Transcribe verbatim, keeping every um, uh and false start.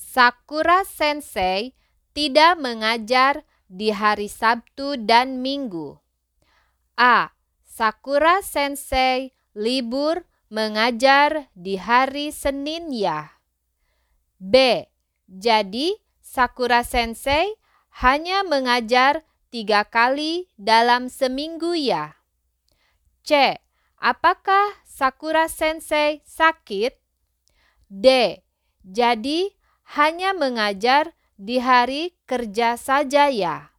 Sakura Sensei tidak mengajar di hari Sabtu dan Minggu. A. Sakura Sensei libur mengajar di hari Senin ya. B. Jadi Sakura Sensei hanya mengajar tiga kali dalam seminggu ya. C. Apakah Sakura Sensei sakit? D. Jadi hanya mengajar di hari kerja saja ya.